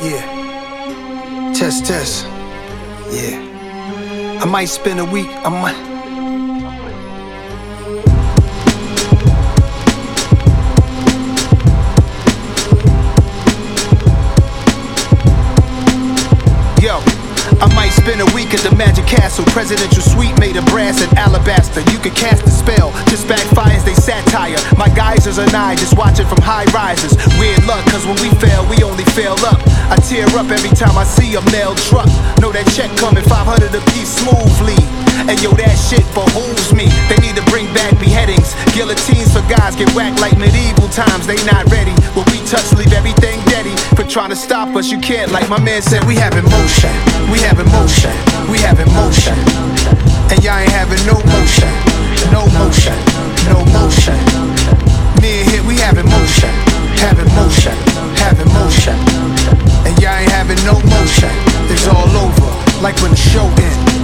Yeah. Test. Yeah. I might spend a week. Yo, I might spend a week at the Magic Castle. Presidential suite made of brass and alabaster. You can cast a spell, just backfires, they satire. My geysers and I just watch it from high rises. Weird luck, cause when we fail, we only fail up. I tear up every time I see a mail truck. Know that check coming, 500 a piece smoothly. And yo, that shit behooves me. They need to bring back beheadings. Guillotines for guys get whacked like medieval times. They not ready. When we touch, leave everything deady. For trying to stop us, you can't. Like my man said, we have emotion. We have emotion. We have emotion. And y'all ain't having no motion. No motion. No motion. Me and here, we have emotion. Have emotion. Have emotion. And y'all ain't having no motion. It's all over. Like when the show ends.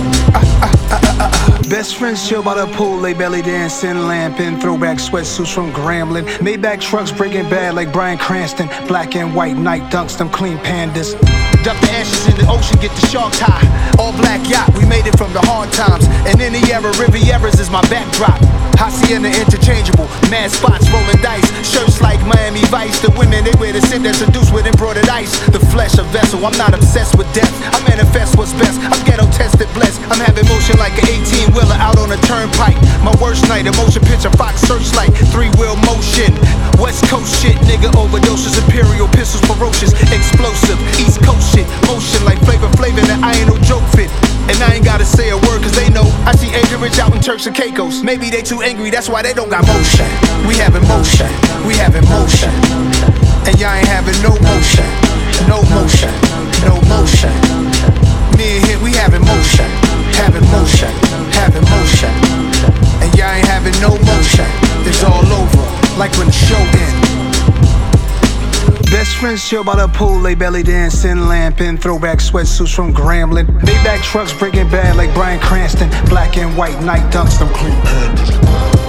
Best friends chill by the pool, lay belly dancing, lamping, throwback sweatsuits from Grambling, Maybach trucks Breaking Bad like Bryan Cranston, black and white night dunks, them clean pandas. Duck the ashes in the ocean, get the sharks high. All black yacht, we made it from the hard times. And in the era, Rivieras is my backdrop. Hacienda interchangeable, mad spots rolling dice. Shirts like Miami Vice, the women they wear to sit there seduced with embroidered ice. The flesh a vessel, I'm not obsessed with death. I manifest what's best, I'm ghetto tested blessed. I'm having motion like an 18-wheeler out on a turnpike. My worst night, a motion picture, Fox searchlight, 3-wheel motion. West Coast shit, nigga overdoses, imperial pistols ferocious, explosive, East Coast shit, motion like Flavor and I ain't no joke fit. And I ain't gotta say a word cause they know I see Angel Rich out in Turks and Caicos. Maybe they too angry, that's why they don't got motion. We have emotion, we have emotion. And y'all ain't having no motion. No motion, no motion. Me and here, we have emotion. Have emotion, have emotion. And y'all ain't having no motion. It's all over, like when the show ends. Best friends chill by the pool, lay belly dancing, lamping, throwback sweatsuits from Grambling, Maybach trucks Breaking Bad like Bryan Cranston, black and white night dunks, them clean pandas.